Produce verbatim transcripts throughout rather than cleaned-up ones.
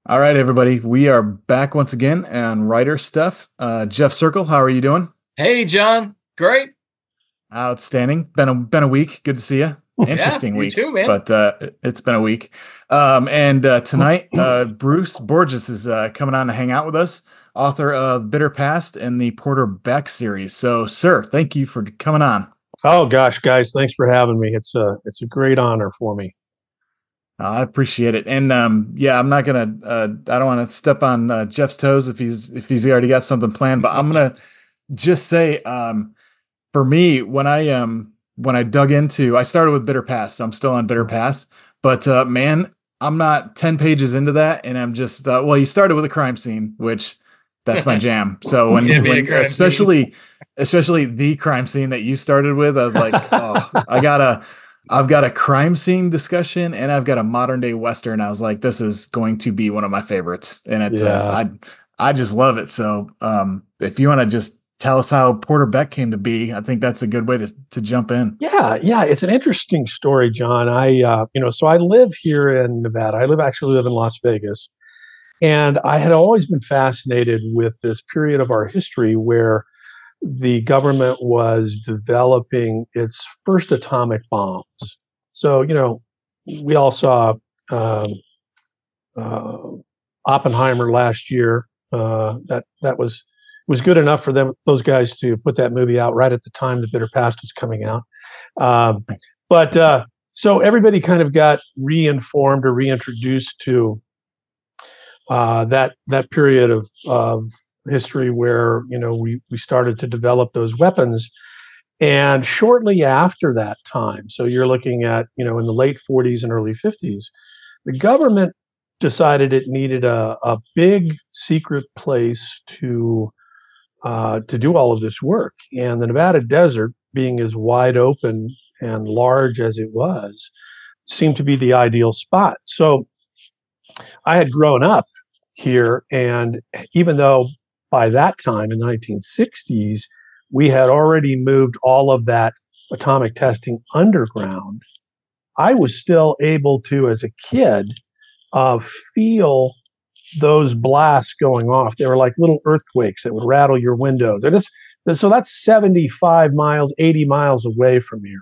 All right, everybody. We are back once again on writer stuff. Uh, Jeff Circle, how are you doing? Hey, John. Great. Outstanding. Been a been a week. Good to see you. Yeah, Interesting you week, too, man. but uh, it- it's been a week. Um, and uh, tonight, uh, Bruce Borges is uh, coming on to hang out with us, author of Bitter Past and the Porter Beck series. So, sir, thank you for coming on. Oh gosh, guys, thanks for having me. It's a it's a great honor for me. Uh, I appreciate it. And um, yeah, I'm not gonna. Uh, I don't want to step on uh, Jeff's toes if he's if he's already got something planned. But I'm gonna just say, um, for me, when I um when I dug into, I started with Bitter Past. So I'm still on Bitter Past, but uh, man, I'm not ten pages into that, and I'm just uh, well, you started with a crime scene, which that's my jam. So when Give me a when crime scene. especially especially the crime scene that you started with, I was like, oh, I gotta. I've got a crime scene discussion and I've got a modern day Western. I was like, this is going to be one of my favorites. And it's, uh, Yeah, I, I just love it. So, um, if you want to just tell us how Porter Beck came to be, I think that's a good way to, to jump in. yeah, yeah. It's an interesting story, John. I, uh, you know, so I live here in Nevada. I live actually live in Las Vegas, and I had always been fascinated with this period of our history where the government was developing its first atomic bombs. So, you know, we all saw um, uh, Oppenheimer last year. Uh, that that was was good enough for them those guys to put that movie out right at the time the Bitter Past was coming out. Um, but uh, so everybody kind of got reinformed or reintroduced to uh, that that period of of history where you know we we started to develop those weapons. And shortly after that time, so you're looking at you know in the late forties and early fifties, the government decided it needed a, a big secret place to uh, to do all of this work. And the Nevada desert, being as wide open and large as it was, seemed to be the ideal spot. So I had grown up here, and even though by that time in the nineteen sixties, we had already moved all of that atomic testing underground, I was still able to, as a kid, uh, feel those blasts going off. They were like little earthquakes that would rattle your windows. And this, so that's seventy-five miles, eighty miles away from here.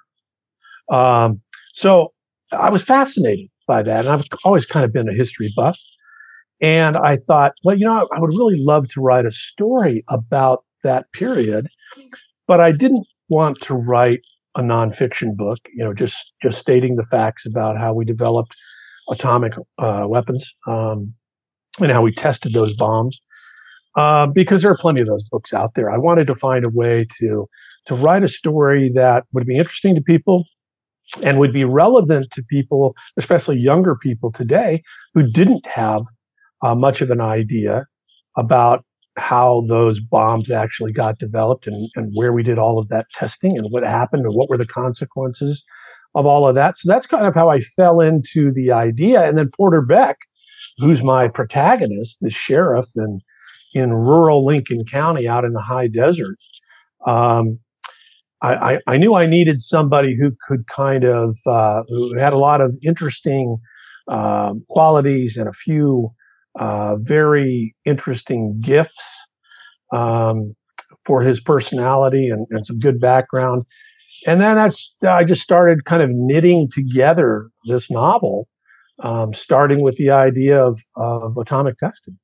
Um, so I was fascinated by that. And I've always kind of been a history buff. And I thought, well, you know, I would really love to write a story about that period, but I didn't want to write a nonfiction book, you know, just just stating the facts about how we developed atomic uh, weapons um, and how we tested those bombs, uh, because there are plenty of those books out there. I wanted to find a way to to write a story that would be interesting to people and would be relevant to people, especially younger people today, who didn't have uh, much of an idea about how those bombs actually got developed and, and where we did all of that testing and what happened and what were the consequences of all of that. So that's kind of how I fell into the idea. And then Porter Beck, who's my protagonist, the sheriff in in rural Lincoln County out in the high desert, um, I, I, I knew I needed somebody who could kind of uh, who had a lot of interesting uh, qualities and a few uh, very interesting gifts um, for his personality and, and some good background. And then that's I just started kind of knitting together this novel, um, starting with the idea of, of atomic testing.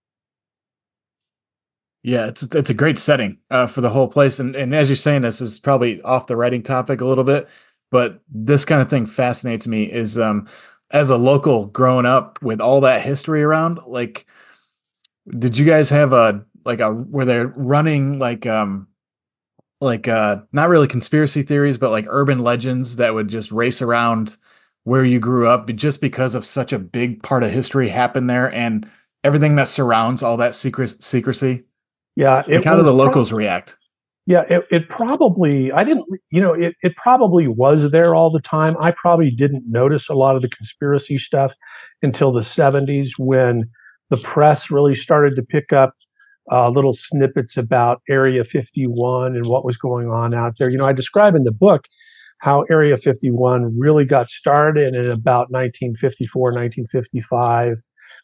Yeah, it's it's a great setting uh, for the whole place, and and as you're saying, this is probably off the writing topic a little bit, but this kind of thing fascinates me. Is um as a local growing up with all that history around, like, did you guys have a like a were they running like um like uh not really conspiracy theories, but like urban legends that would just race around where you grew up just because of such a big part of history happened there and everything that surrounds all that secret secrecy? Yeah, Like, it how do was. the Pro- locals react? yeah, it, it probably. I didn't. You know, it it probably was there all the time. I probably didn't notice a lot of the conspiracy stuff until the seventies when the press really started to pick up uh, little snippets about Area fifty-one and what was going on out there. You know, I describe in the book how Area fifty-one really got started in about nineteen fifty-four, nineteen fifty-five,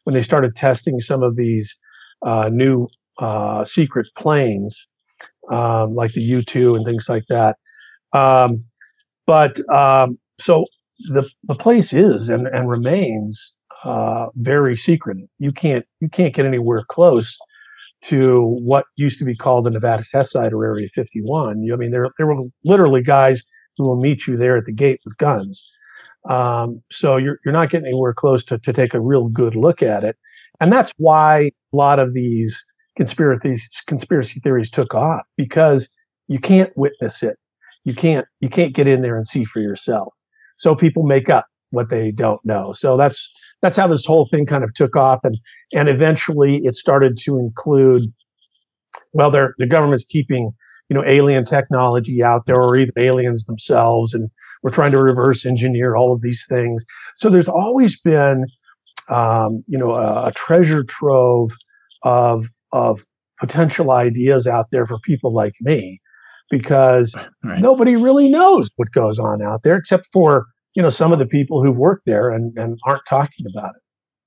when they started testing some of these uh, new uh, secret planes, um, like the U two and things like that. Um, but um, so the the place is and, and remains uh, very secret. You can't you can't get anywhere close to what used to be called the Nevada Test Site or Area fifty-one. You, I mean, there there were literally guys who will meet you there at the gate with guns. Um, so you're you're not getting anywhere close to to take a real good look at it, and that's why a lot of these conspiracy conspiracy theories took off, because you can't witness it, you can't you can't get in there and see for yourself. So people make up what they don't know. So that's that's how this whole thing kind of took off, and and eventually it started to include, well, they're the government's keeping, you know, alien technology out there, or even aliens themselves, and we're trying to reverse engineer all of these things. So there's always been, um, you know, a, a treasure trove of of potential ideas out there for people like me, because Right. nobody really knows what goes on out there except for, you know, some of the people who've worked there and, and aren't talking about it.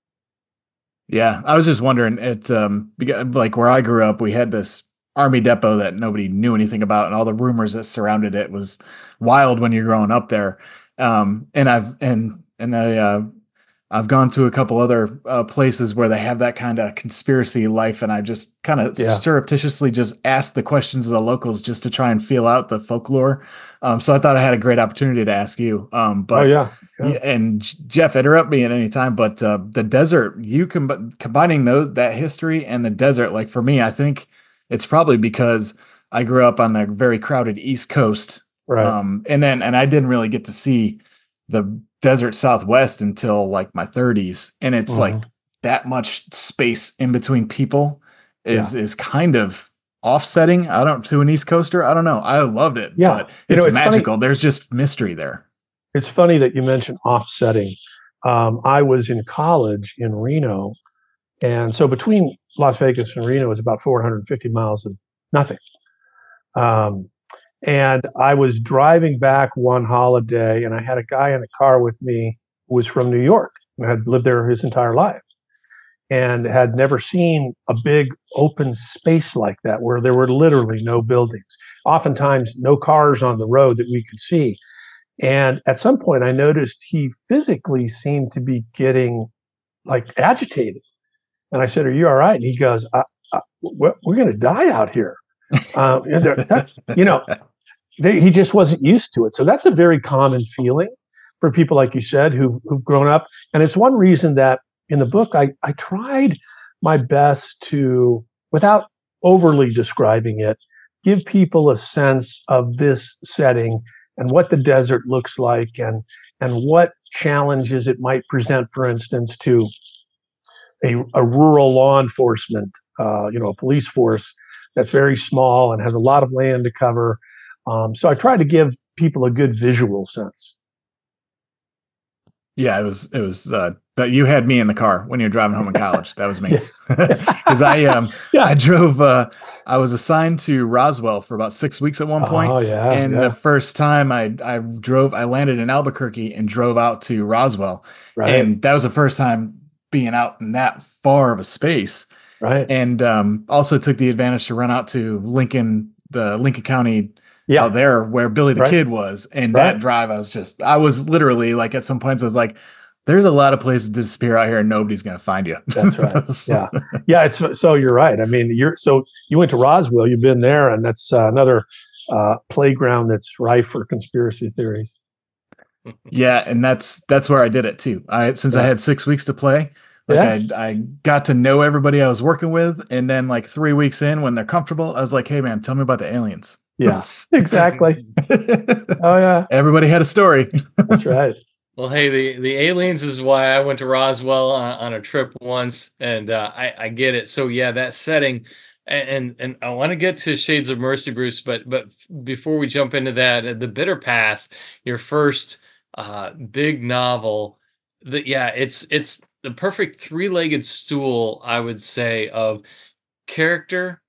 Yeah, I was just wondering. It um beca- like where I grew up, we had this army depot that nobody knew anything about, and all the rumors that surrounded it was wild when you're growing up there. Um, and I've and and I uh, I've gone to a couple other uh, places where they have that kind of conspiracy life, and I just kind of Yeah. surreptitiously just ask the questions of the locals just to try and feel out the folklore. Um, so I thought I had a great opportunity to ask you. Um, Oh but yeah. Yeah. yeah, and J- Jeff, interrupt me at any time. But uh, the desert, you com combining those that history and the desert, like for me, I think it's probably because I grew up on the very crowded East Coast, Right. um, and then and I didn't really get to see the desert Southwest until like my thirties, and it's like Mhm. that much space in between people Yeah. is is kind of offsetting. I don't to an East Coaster. I don't know. I loved it, Yeah. but You know, it's it's funny. magical. There's just mystery there. It's funny that you mentioned offsetting. Um, I was in college in Reno, and so between Las Vegas and Reno is about four hundred fifty miles of nothing. Um, and I was driving back one holiday, and I had a guy in the car with me who was from New York and had lived there his entire life and had never seen a big open space like that where there were literally no buildings, oftentimes no cars on the road that we could see. And at some point, I noticed he physically seemed to be getting like agitated. And I said, "Are you all right?" And he goes, I, I, "We're, we're going to die out here." Uh, and there- that, you know, they, he just wasn't used to it. So that's a very common feeling for people, like you said, who've, who've grown up. And it's one reason that in the book, I, I tried my best to, without overly describing it, give people a sense of this setting and what the desert looks like, and and what challenges it might present, for instance, to a, a rural law enforcement, uh, you know, a police force that's very small and has a lot of land to cover. Um, so I tried to give people a good visual sense. Yeah, it was it was uh that you had me in the car when you were driving home in college. That was me. Yeah, Because I um yeah. I drove uh I was assigned to Roswell for about six weeks at one point. Oh yeah, And the yeah. first time I I drove I landed in Albuquerque and drove out to Roswell. Right, And that was the first time being out in that far of a space. right. And um also took the advantage to run out to Lincoln, the Lincoln County out Yeah, there where Billy the right, Kid was. And right. that drive, I was just, I was literally like, at some points, I was like, there's a lot of places to disappear out here and nobody's going to find you. That's right. Yeah, yeah. It's so you're right. I mean, you're so you went to Roswell. You've been there, and that's uh, another uh, playground that's rife for conspiracy theories. Yeah. And that's, that's where I did it too. I, since I Yeah, had six weeks to play, like yeah, I, I got to know everybody I was working with. And then like three weeks in when they're comfortable, I was like, hey man, tell me about the aliens. yeah. Exactly. Oh yeah, Everybody had a story. that's right. Well, hey, the the aliens is why I went to Roswell on, on a trip once, and uh, I I get it. So yeah, that setting, and and, and I want to get to Shades of Mercy, Bruce, but but before we jump into that, uh, the Bitter Past, your first uh, big novel, that yeah, it's it's the perfect three-legged stool, I would say, of character,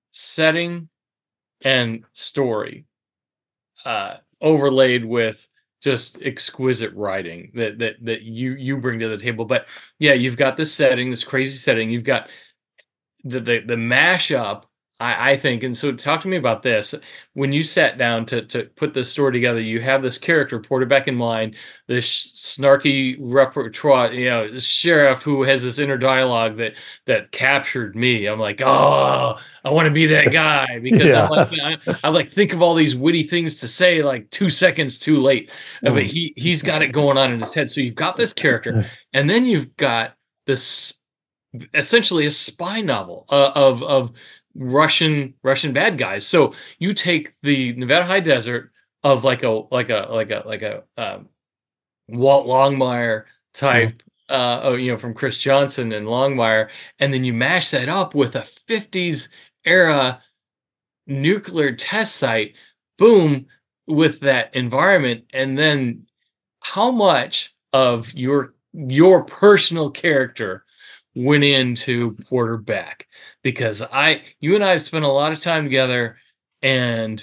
setting, and story, uh, overlaid with just exquisite writing that that that you you bring to the table. But yeah, you've got this setting, this crazy setting. You've got the the the mashup, I, I think, and so talk to me about this. When you sat down to to put this story together, you have this character Porterback in mind, this snarky repertoire, you know, this sheriff who has this inner dialogue that that captured me. I'm like, oh, I want to be that guy because I'm Yeah. like, I, I like think of all these witty things to say like two seconds too late, Uh, but Mm. he he's got it going on in his head. So you've got this character, and then you've got this essentially a spy novel uh, of of Russian Russian bad guys. So you take the Nevada High Desert of like a like a like a like a um, Walt Longmire type, uh, oh, you know, from Chris Johnson and Longmire, and then you mash that up with a fifties era nuclear test site. Boom, with that environment, and then how much of your your personal character went into Porterback? Because I, you and I have spent a lot of time together, and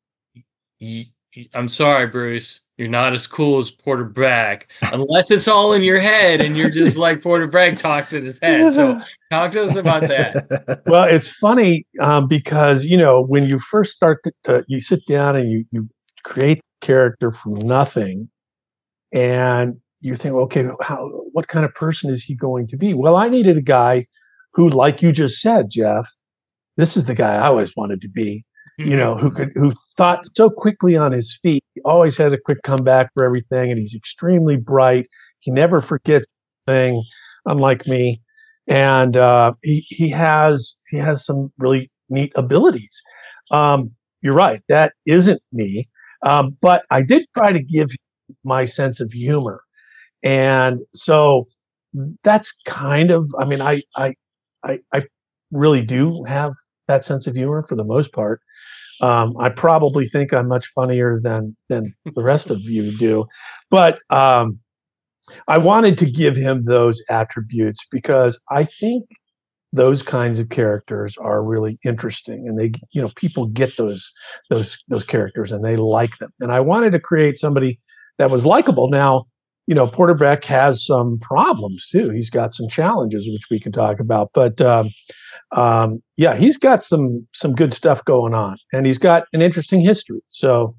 y- y- I'm sorry, Bruce, you're not as cool as Porterback, unless it's all in your head and you're just like Porterback talks in his head. So talk to us about that. Well, it's funny um, because you know when you first start to, to you sit down and you you create the character from nothing, and you think, okay, how what kind of person is he going to be? Well, I needed a guy who, like you just said, Jeff, this is the guy I always wanted to be. You know, who could who thought so quickly on his feet. He always had a quick comeback for everything, and he's extremely bright. He never forgets a thing, unlike me. And uh, he he has he has some really neat abilities. Um, you're right, that isn't me. Um, but I did try to give my sense of humor, and so that's kind of. I mean, I I I, I really do have that sense of humor for the most part. Um, I probably think I'm much funnier than than the rest of you do, but um, I wanted to give him those attributes because I think those kinds of characters are really interesting, and they, you know, people get those those those characters and they like them. And I wanted to create somebody that was likable. Now, you know, Porterback has some problems too. He's got some challenges which we can talk about, but um, um, yeah, he's got some some good stuff going on, and he's got an interesting history. So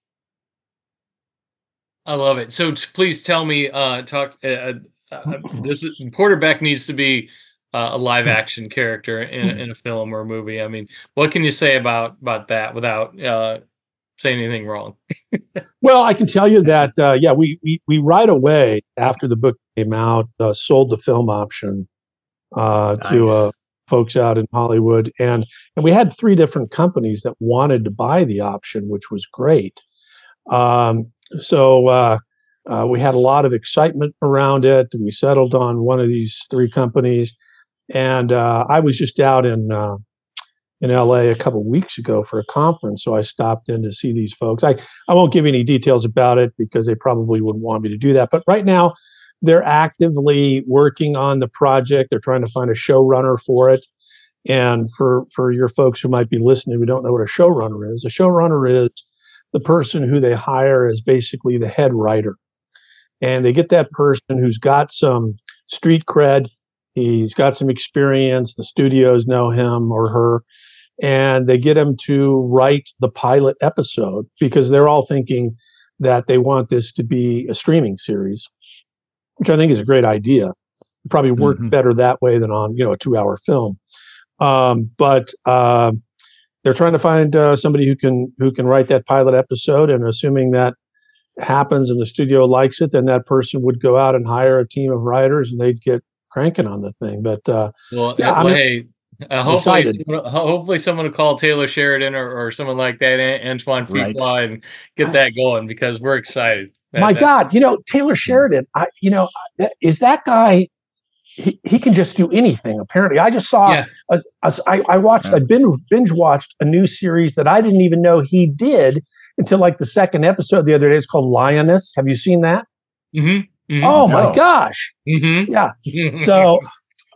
I love it. So t- please tell me, uh, talk. Uh, uh, uh, this is, Porterback needs to be uh, a live action character in a- in a film or a movie. I mean, what can you say about about that without uh, saying anything wrong? well, I can tell you that uh, yeah, we, we we right away after the book came out uh, sold the film option uh, to uh, Nice. folks out in Hollywood, and and we had three different companies that wanted to buy the option, which was great. Um, so uh, uh, we had a lot of excitement around it. We settled on one of these three companies, and uh, I was just out in uh, in L A a couple of weeks ago for a conference, so I stopped in to see these folks. I I won't give you any details about it because they probably wouldn't want me to do that. But right now, they're actively working on the project. They're trying to find a showrunner for it. And for for your folks who might be listening who don't know what a showrunner is, a showrunner is the person who they hire as basically the head writer. And they get that person who's got some street cred, he's got some experience, the studios know him or her, and they get him to write the pilot episode because they're all thinking that they want this to be a streaming series, which I think is a great idea. It probably work Mhm. better that way than on, you know, a two-hour film. Um, but uh, they're trying to find uh, somebody who can who can write that pilot episode, and assuming that happens and the studio likes it, then that person would go out and hire a team of writers, and they'd get cranking on the thing. But uh, Well, yeah, eh, I'm, well, hey, uh, I'm hopefully, excited. someone- ho- hopefully, someone will call Taylor Sheridan or, or someone like that, An- Antoine Right. Fuqua, and get that going because we're excited. That, My that, God, you know Taylor Sheridan. I, you know, that, is that guy? He, he can just do anything. Apparently, I just saw. yeah, A, a, I, I watched. Yeah. I binge binge watched a new series that I didn't even know he did until like the second episode the other day. It's called Lioness. Have you seen that? mm-hmm, mm-hmm, Oh my No. gosh! mm-hmm. Yeah. So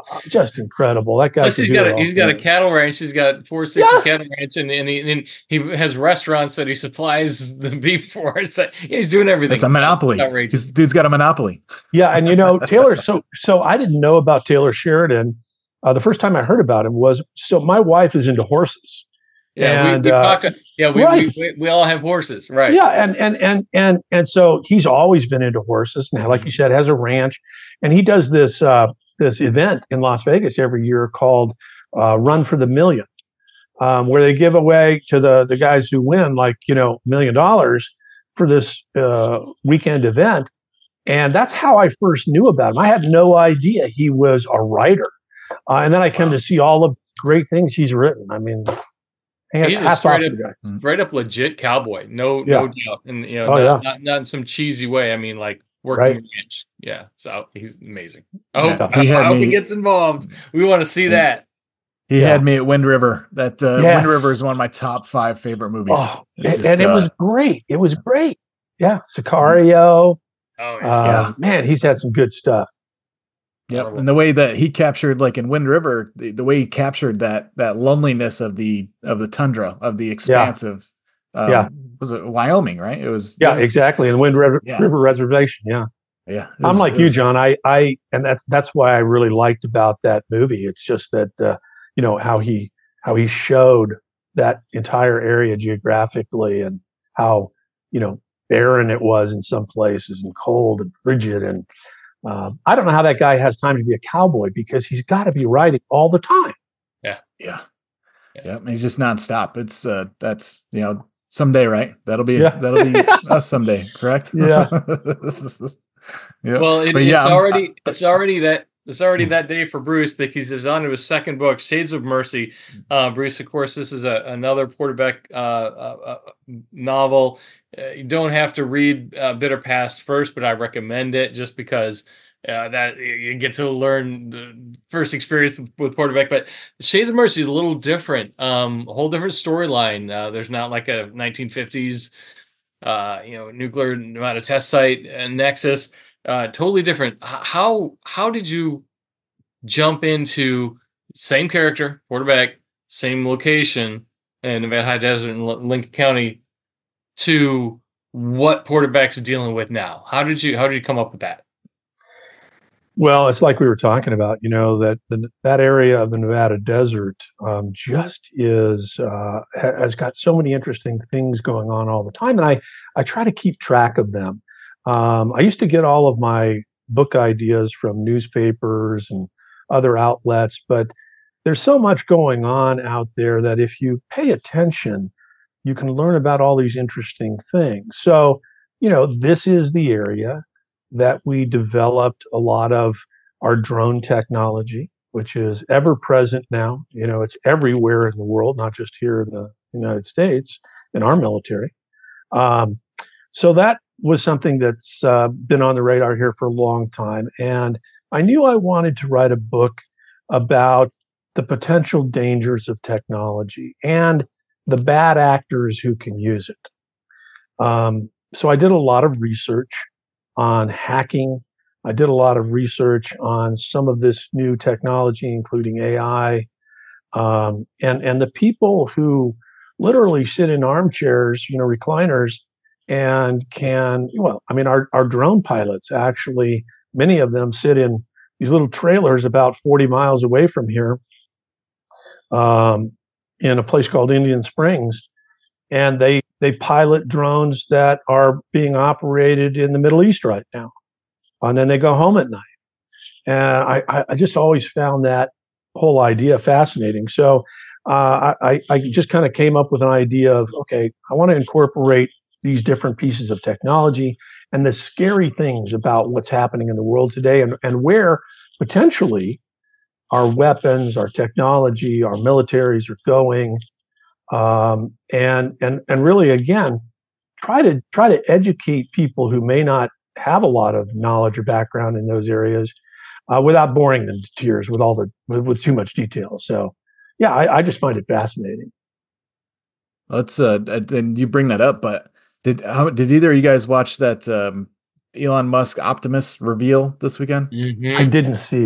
just incredible. That guy. Plus, can he's do got it a all. he's got a cattle ranch. He's got four sixty Yeah. cattle ranch, and and he, and he has restaurants that he supplies the beef for. It's like, yeah, he's doing everything. It's a monopoly. Outrageous. This dude's got a monopoly. Yeah, and you know Taylor. So so I didn't know about Taylor Sheridan. Uh, the first time I heard about him was so my wife is into horses. Yeah, and, we, we uh, talk, yeah, we, right. we, we we all have horses, right? Yeah, and and and and and so he's always been into horses. Now, like you said, has a ranch, and he does this uh, this event in Las Vegas every year called uh, Run for the Million, um, where they give away to the the guys who win like you know million dollars for this uh, weekend event. And that's how I first knew about him. I had no idea he was a writer. Uh, and then I came wow. to see all the great things he's written. I mean, he's a straight up, straight up legit cowboy. No, yeah. no doubt. And, you know, oh, not, yeah. not, not in some cheesy way. I mean, like working right. ranch. Yeah. So he amazing. I hope, yeah, he, I, had I hope me, he gets involved. We want to see yeah. that. He yeah. had me at Wind River. That uh, yes. Wind River is one of my top five favorite movies. Oh, just, and it uh, was great. It was great. Yeah. Sicario. Oh, yeah. Uh, yeah. Man, he's had some good stuff. Yep. And the way that he captured, like in Wind River, the, the way he captured that that loneliness of the of the tundra, of the expansive yeah. Um, yeah. Was it Wyoming, right? It was Yeah, it was, exactly. And Wind River, yeah. River Reservation. Yeah. Yeah. I'm was, like was, you, John. I I and that's that's why I really liked about that movie. It's just that uh, you know how he how he showed that entire area geographically and how you know barren it was in some places and cold and frigid and uh, I don't know how that guy has time to be a cowboy because he's got to be writing all the time. Yeah, yeah, yeah. yeah. He's just nonstop. It's uh, that's you know someday, right? That'll be yeah. that'll be us someday, correct? Yeah. yeah. Well, it, yeah, it's I'm, already I, it's already that. It's already that day for Bruce because he's on to his second book, Shades of Mercy. Uh, Bruce, of course, this is a, another Porter Beck uh, uh, novel. Uh, you don't have to read uh, Bitter Past first, but I recommend it just because uh, that you get to learn the first experience with Porter Beck. But Shades of Mercy is a little different, um, a whole different storyline. Uh, there's not like a nineteen fifties, uh, you know, nuclear Nevada test site and Nexus. Uh, totally different. How how did you jump into same character, Porter Beck, same location, in Nevada High Desert in Lincoln County, to what Porter Beck's dealing with now? How did you how did you come up with that? Well, it's like we were talking about, you know, that the, that area of the Nevada desert um, just is uh, has got so many interesting things going on all the time, and I I try to keep track of them. Um, I used to get all of my book ideas from newspapers and other outlets, but there's so much going on out there that if you pay attention, you can learn about all these interesting things. So, you know, this is the area that we developed a lot of our drone technology, which is ever present now. You know, it's everywhere in the world, not just here in the United States, in our military. Um, so that was something that's uh, been on the radar here for a long time. And I knew I wanted to write a book about the potential dangers of technology and the bad actors who can use it. Um, so I did a lot of research on hacking. I did a lot of research on some of this new technology, including A I, um, and, and the people who literally sit in armchairs, you know, recliners, and can, well, I mean, our, our drone pilots actually, many of them sit in these little trailers about forty miles away from here um, in a place called Indian Springs. And they, they pilot drones that are being operated in the Middle East right now. And then they go home at night. And I, I just always found that whole idea fascinating. So uh, I, I just kind of came up with an idea of, okay, I want to incorporate these different pieces of technology and the scary things about what's happening in the world today and, and where potentially our weapons, our technology, our militaries are going. Um, and, and, and really, again, try to try to educate people who may not have a lot of knowledge or background in those areas uh, without boring them to tears with all the, with, with too much detail. So yeah, I, I just find it fascinating. Let's, uh, and you bring that up, but Did how did either of you guys watch that um, Elon Musk Optimus reveal this weekend? Mm-hmm. I didn't see it. Uh,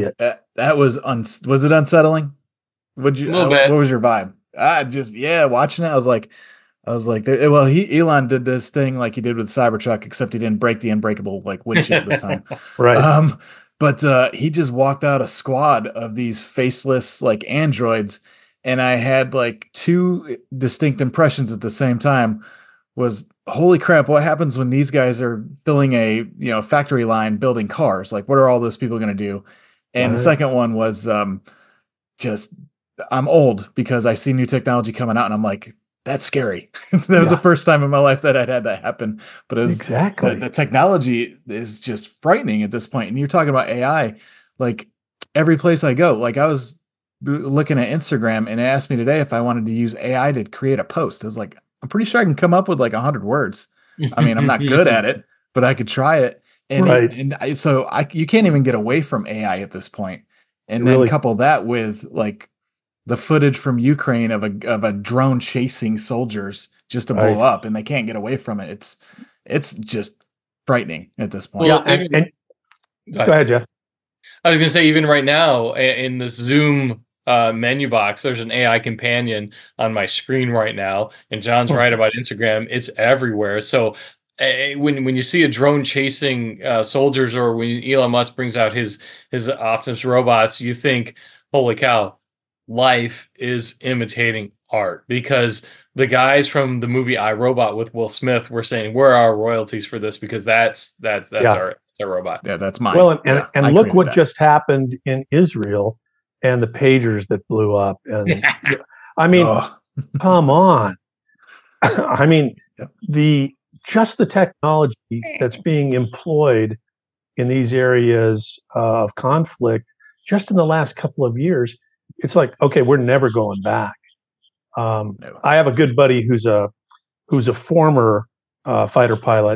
that was un was it unsettling? Would A you little uh, what bit. was your vibe? I just yeah, watching it, I was like, I was like, there, well, he Elon did this thing like he did with Cybertruck, except he didn't break the unbreakable like windshield this time. Right. Um, but uh, he just walked out a squad of these faceless like androids, and I had like two distinct impressions at the same time. Was holy crap, what happens when these guys are filling a you know factory line building cars? Like, what are all those people going to do? And the Right. second one was um, just I'm old because I see new technology coming out, and I'm like, that's scary. That was the Yeah. first time in my life that I'd had that happen. But as the, Exactly. the technology is just frightening at this point. And you're talking about A I, like every place I go, like I was b- looking at Instagram and it asked me today if I wanted to use A I to create a post. I was like, I'm pretty sure I can come up with like a hundred words. I mean, I'm not good at it, but I could try it. And it, Right. and I, so I you can't even get away from A I at this point. And then Really. couple that with like the footage from Ukraine of a of a drone chasing soldiers just to blow Right. up, and they can't get away from it. It's it's just frightening at this point. Yeah. Well, And, even, and go go ahead. ahead, Jeff. I was gonna say, even right now i- in this Zoom uh, menu box, there's an A I companion on my screen right now. And John's Hmm. right about Instagram; it's everywhere. So uh, when when you see a drone chasing uh, soldiers, or when Elon Musk brings out his his Optimus robots, you think, "Holy cow, life is imitating art." Because the guys from the movie I, Robot with Will Smith were saying, "Where are our royalties for this?" Because that's that's that's Yeah. our, that's our robot. Yeah, that's mine. Well, and, and, Yeah, and I look created what that. just happened in Israel and the pagers that blew up. And I mean, Oh, come on. I mean, Yeah. the just the technology that's being employed in these areas of conflict just in the last couple of years, it's like, okay, we're never going back. Um, no. I have a good buddy who's a who's a former uh, fighter pilot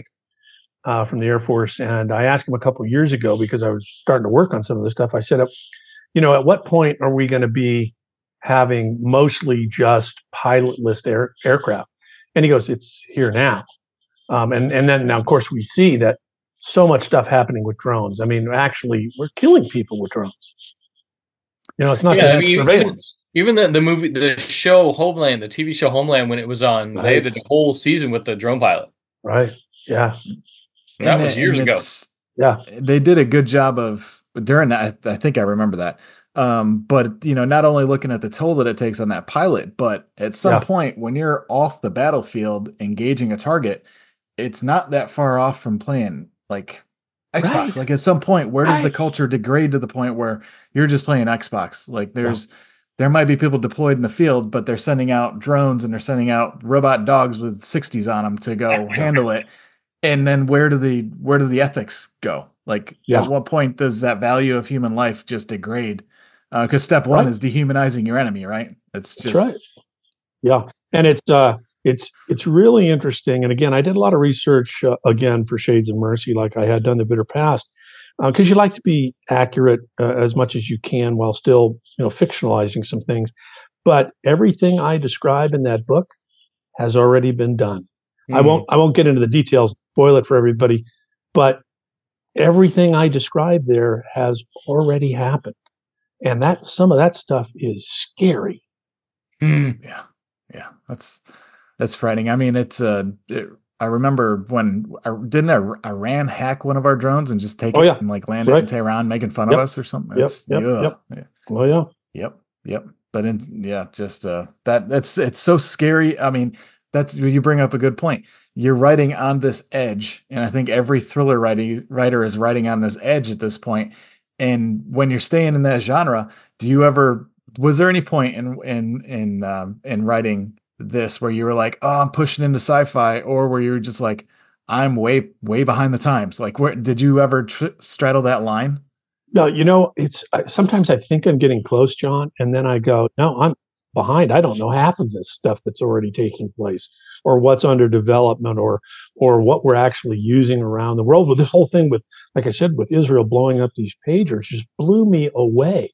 uh, from the Air Force, and I asked him a couple of years ago because I was starting to work on some of this stuff. I said, you know, at what point are we going to be having mostly just pilotless air, aircraft? And he goes, it's here now. Um, and and then now, of course, we see that so much stuff happening with drones. I mean, actually, we're killing people with drones. You know, it's not Yeah, I just mean, even, surveillance. even the the movie, the show Homeland, the T V show Homeland, when it was on, they Right. did a whole season with the drone pilot. Right. Yeah. And that And, was it- years and ago. it's Yeah. they did a good job of during that. I, I think I remember that. Um, but you know, not only looking at the toll that it takes on that pilot, but at some Yeah. point when you're off the battlefield engaging a target, it's not that far off from playing like Xbox. Right. Like at some point, where does the Right. culture degrade to the point where you're just playing Xbox? Like there's there might be people deployed in the field, but they're sending out drones and they're sending out robot dogs with sixties on them to go handle it. And then where do the where do the ethics go? Like Yeah. at what point does that value of human life just degrade? Because step one Right. is dehumanizing your enemy, right? It's That's just right. Yeah, and it's uh, it's it's really interesting. And again, I did a lot of research uh, again for Shades of Mercy, like I had done the Bitter Past, because you like to be accurate uh, as much as you can while still, you know, fictionalizing some things. But everything I describe in that book has already been done. I Hmm. won't I won't get into the details, spoil it for everybody, but everything I describe there has already happened, and that some of that stuff is scary. Hmm. yeah, yeah. That's that's frightening. I mean, it's uh, it, I remember when I didn't Ir- Iran hack one of our drones and just take Oh, it yeah. and like land it Right. in Tehran, making fun Yep. of us or something. Yep, It's yep, ugh. yep. Yeah. Well, yeah. Yep, yep. But in yeah, just uh that that's it's so scary. I mean, that's you bring up a good point. You're writing on this edge, and I think every thriller writing writer is writing on this edge at this point. And when you're staying in that genre, do you ever was there any point in in in um in writing this where you were like, "Oh, I'm pushing into sci-fi," or where you're just like, "I'm way way behind the times." Like, where did you ever tr straddle that line? No, you know, it's I, sometimes I think I'm getting close, John, and then I go, no, I'm behind. I don't know half of this stuff that's already taking place, or what's under development, or or what we're actually using around the world. With this whole thing, with like I said, with Israel blowing up these pagers, just blew me away.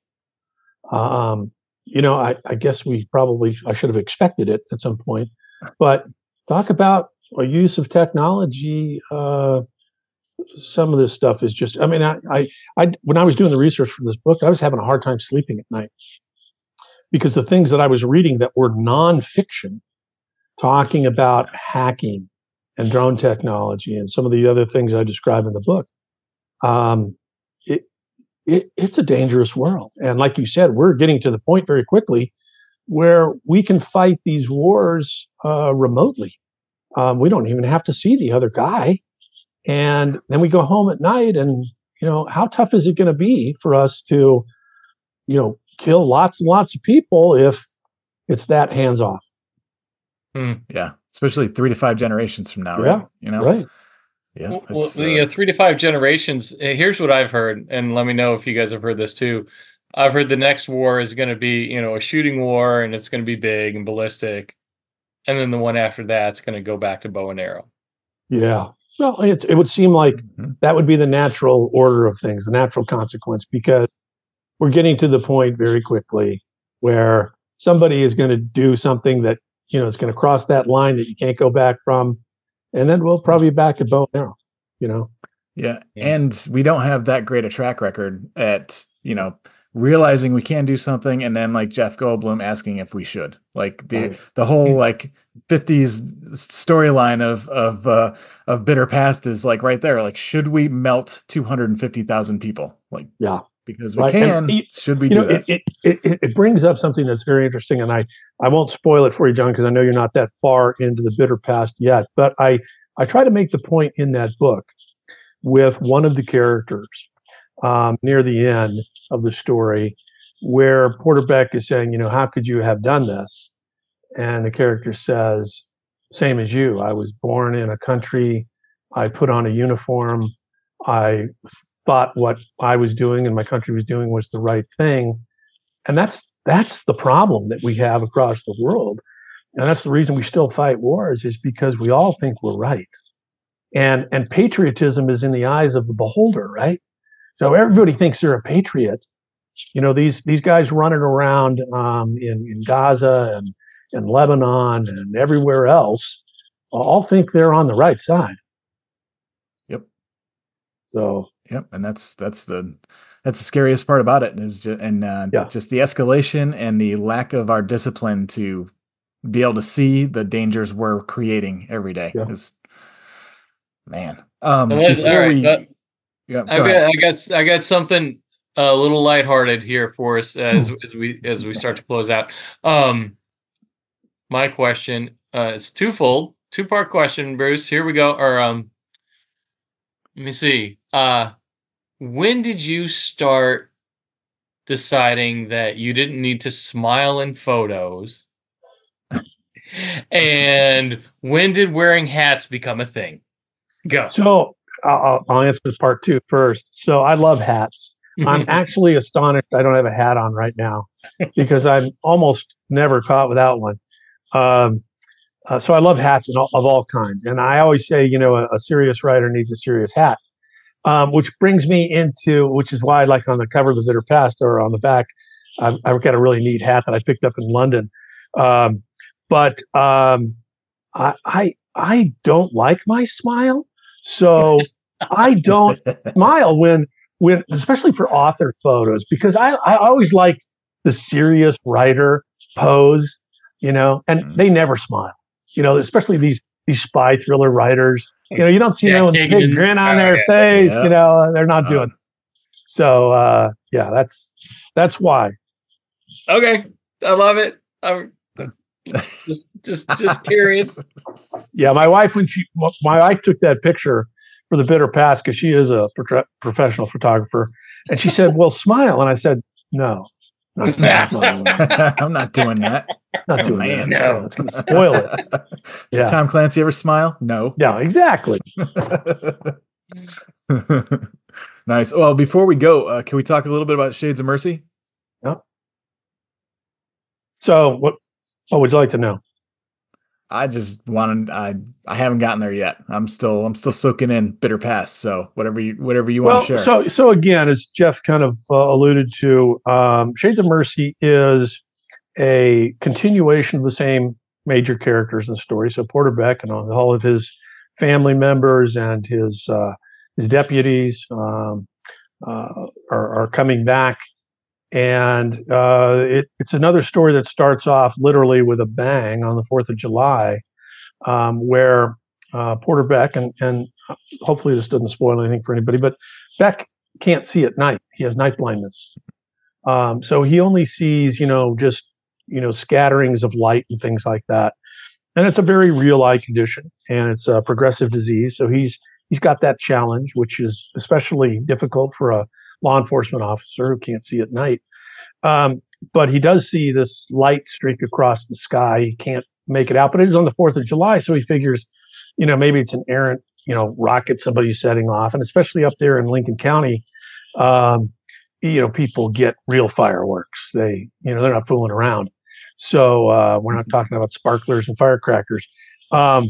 Um, you know, I, I guess we probably I should have expected it at some point, but talk about a use of technology. Uh, some of this stuff is just. I mean, I, I, I, when I was doing the research for this book, I was having a hard time sleeping at night because the things that I was reading that were nonfiction, talking about hacking and drone technology and some of the other things I describe in the book, um, it, it it's a dangerous world. And like you said, we're getting to the point very quickly where we can fight these wars uh, remotely. Um, we don't even have to see the other guy. And then we go home at night and, you know, how tough is it going to be for us to, you know, kill lots and lots of people if it's that hands off? Hmm. Yeah. Especially three to five generations from now. Yeah, right. You know, right. Yeah. Well, well, it's, the uh, uh, three to five generations. uh, Here's what I've heard, and let me know if you guys have heard this too. I've heard the next war is going to be, you know, a shooting war, and it's going to be big and ballistic, and then the one after that's going to go back to bow and arrow. Yeah. Well, it, it would seem like mhm. that would be the natural order of things, the natural consequence, because we're getting to the point very quickly where somebody is going to do something that, you know, is going to cross that line that you can't go back from. And then we'll probably be back at bow and arrow, you know? Yeah. Yeah. And we don't have that great a track record at, you know, realizing we can do something and then like Jeff Goldblum asking if we should. Like the Right. the whole like fifties storyline of of uh of Bitter Past is like right there. Like, should we melt two hundred fifty thousand people? Like, Yeah. because we Right. can, And, should we you do know, that? it, it, it, it brings up something that's very interesting. And I, I won't spoil it for you, John, because I know you're not that far into the Bitter Past yet. But I, I try to make the point in that book with one of the characters um, near the end of the story where Porter Beck is saying, you know, how could you have done this? And the character says, same as you. I was born in a country. I put on a uniform. I thought what I was doing and my country was doing was the right thing. And that's that's the problem that we have across the world. And that's the reason we still fight wars, is because we all think we're right. And and patriotism is in the eyes of the beholder, right? So everybody thinks they're a patriot. You know, these these guys running around um, in, in Gaza and, and Lebanon and everywhere else all think they're on the right side. Yep. So Yep. And that's that's the that's the scariest part about it is just and uh, Yeah. just the escalation and the lack of our discipline to be able to see the dangers we're creating every day. Yeah. Is man. Um So let's- before all right, we that- yeah, I go got, ahead. I got, I got something a little lighthearted here for us as as we as we start to close out. Um, my question uh, is twofold, two part question, Bruce. Here we go. Or um, let me see. Uh, when did you start deciding that you didn't need to smile in photos? And when did wearing hats become a thing? Go. So I'll, I'll answer part two first. So I love hats. I'm actually astonished I don't have a hat on right now because I'm almost never caught without one. Um, uh, so I love hats of all, of all kinds. And I always say, you know, a, a serious writer needs a serious hat, um, which brings me into, which is why I like on the cover of the Bitter Past or on the back, I've, I've got a really neat hat that I picked up in London. Um, but um, I, I, I don't like my smile. So I don't smile when, when, especially for author photos, because I, I always liked the serious writer pose, you know, and Mm. they never smile, you know, especially these, these spy thriller writers, you know, you don't see Jack them with a big Higgins. grin on Oh, their yeah. face, Yeah. you know, they're not Uh, doing. So, uh, yeah, that's, that's why. Okay, I love it. I'm just, just, just curious. Yeah. My wife, when she, my wife took that picture for the Bitter Past, because she is a pro- professional photographer. And she said, well, smile. And I said, no, not smiling. I'm not doing that. Not Oh, doing man. that. No. It's going to spoil it. Did Yeah. Tom Clancy ever smile? No. Yeah, exactly. Nice. Well, before we go, uh, can we talk a little bit about Shades of Mercy? So what, what would you like to know? I just wanted I I haven't gotten there yet. I'm still I'm still soaking in Bitter Past. So whatever you whatever you Well, want to share. so so again, as Jeff kind of uh, alluded to, um, Shades of Mercy is a continuation of the same major characters in the story. So Porter Beck and all, all of his family members and his uh, his deputies um, uh, are, are coming back. And uh, it, it's another story that starts off literally with a bang on the fourth of July, um, where uh, Porter Beck, and, and hopefully this doesn't spoil anything for anybody, but Beck can't see at night. He has night blindness. Um, so he only sees, you know, just, you know, scatterings of light and things like that. And it's a very real eye condition, and it's a progressive disease. So he's he's got that challenge, which is especially difficult for a law enforcement officer who can't see at night. Um, but he does see this light streak across the sky. He can't make it out, but it is on the fourth of July. So he figures, you know, maybe it's an errant, you know, rocket somebody's setting off. And especially up there in Lincoln County, um, you know, people get real fireworks. They, you know, they're not fooling around. So uh, we're not talking about sparklers and firecrackers. Um,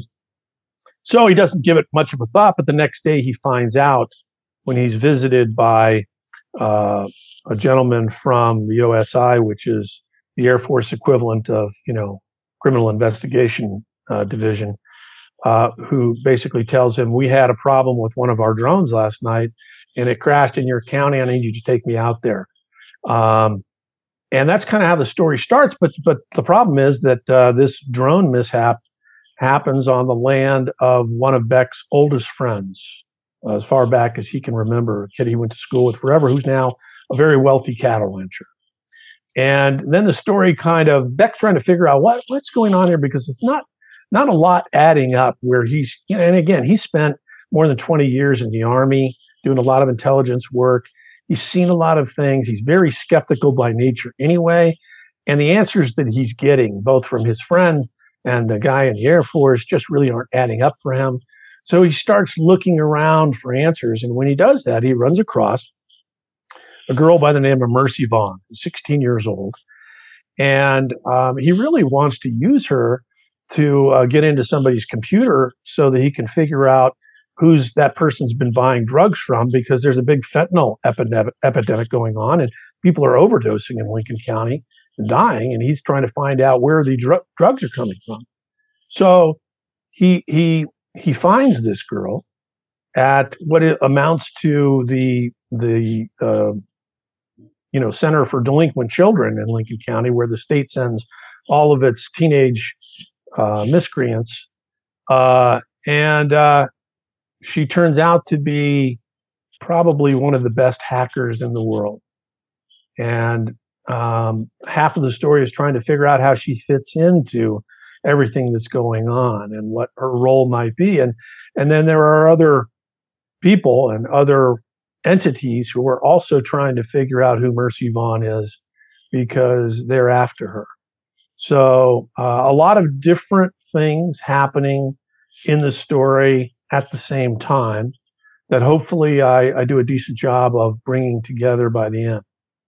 so he doesn't give it much of a thought, but the next day he finds out when he's visited by uh, a gentleman from the O S I, which is the Air Force equivalent of, you know, Criminal Investigation uh, Division, uh, who basically tells him, we had a problem with one of our drones last night and it crashed in your county. I need you to take me out there. Um, and that's kind of how the story starts. But but the problem is that uh, this drone mishap happens on the land of one of Beck's oldest friends, uh, as far back as he can remember, a kid he went to school with forever, who's now a very wealthy cattle rancher. And then the story kind of, Beck's trying to figure out what what's going on here, because it's not not a lot adding up where he's, you know, and again, he spent more than twenty years in the Army doing a lot of intelligence work. He's seen a lot of things. He's very skeptical by nature anyway. And the answers that he's getting, both from his friend and the guy in the Air Force, just really aren't adding up for him. So he starts looking around for answers. And when he does that, he runs across a girl by the name of Mercy Vaughn, who's sixteen years old. And um, he really wants to use her to uh, get into somebody's computer so that he can figure out who's that person's been buying drugs from, because there's a big fentanyl epidemic, epidemic going on, and people are overdosing in Lincoln County and dying, and he's trying to find out where the dr- drugs are coming from. So he he he finds this girl at what it amounts to the the uh, you know Center for Delinquent Children in Lincoln County, where the state sends all of its teenage uh, miscreants, uh, and uh, she turns out to be probably one of the best hackers in the world. And um, half of the story is trying to figure out how she fits into everything that's going on and what her role might be. And and then there are other people and other entities who are also trying to figure out who Mercy Vaughn is, because they're after her. So uh, a lot of different things happening in the story at the same time that hopefully I, I do a decent job of bringing together by the end.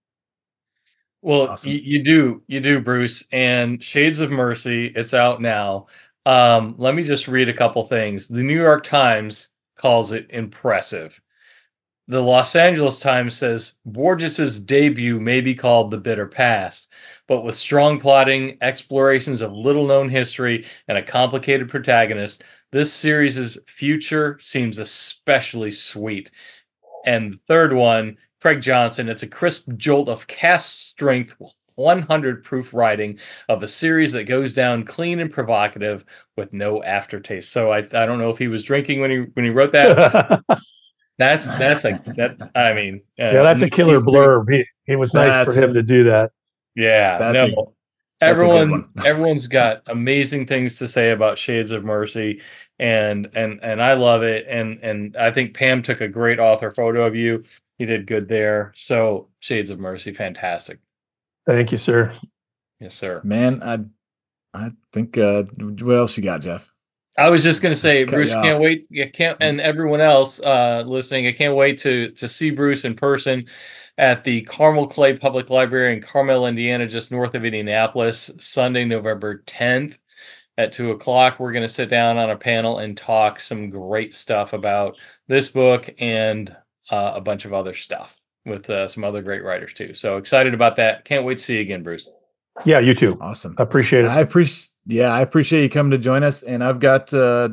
Well, Awesome. you, you do, you do, Bruce. And Shades of Mercy, it's out now. Um, let me just read a couple things. The New York Times calls it impressive. The Los Angeles Times says Borges's debut may be called The Bitter Past, but with strong plotting, explorations of little-known history, and a complicated protagonist, this series' future seems especially sweet. And the third one, Craig Johnson, it's a crisp jolt of cast-strength, one hundred proof writing of a series that goes down clean and provocative with no aftertaste. So I, I don't know if he was drinking when he when he wrote that. That's that's a that I mean uh, yeah, that's a killer blurb. He, it was nice That's- for him to do that. Yeah, That's no. a- that's a good everyone one. everyone's got amazing things to say about Shades of Mercy, and and and I love it. And and I think Pam took a great author photo of you. You did good there. So Shades of Mercy, fantastic. Thank you, sir. Yes, sir. Man, I I think uh what else you got, Jeff? I was just gonna say, Cut Bruce, you can't off. wait. You can't, and everyone else uh, listening, I can't wait to to see Bruce in person at the Carmel Clay Public Library in Carmel, Indiana, just north of Indianapolis, Sunday, November tenth at two o'clock. We're gonna sit down on a panel and talk some great stuff about this book and uh, a bunch of other stuff with uh, some other great writers too. So excited about that. Can't wait to see you again, Bruce. Yeah, you too. Awesome. Appreciate it. I appreciate yeah, I appreciate you coming to join us. And I've got uh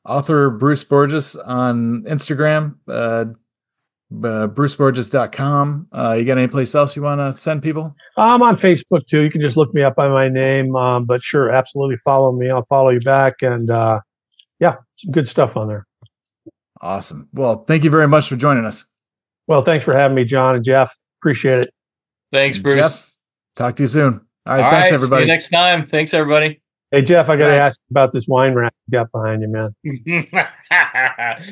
author Bruce Borges on Instagram, uh, uh, bruce borges dot com. Uh, you got any place else you want to send people? I'm on Facebook too. You can just look me up by my name. Um, but sure, absolutely follow me. I'll follow you back. And uh, yeah, some good stuff on there. Awesome. Well, thank you very much for joining us. Well, thanks for having me, John and Jeff. Appreciate it. Thanks, Bruce. Jeff, talk to you soon. All right. All Thanks, right, everybody. See you next time. Thanks, everybody. Hey, Jeff, I got to Good night. ask about this wine rack you got behind you, man.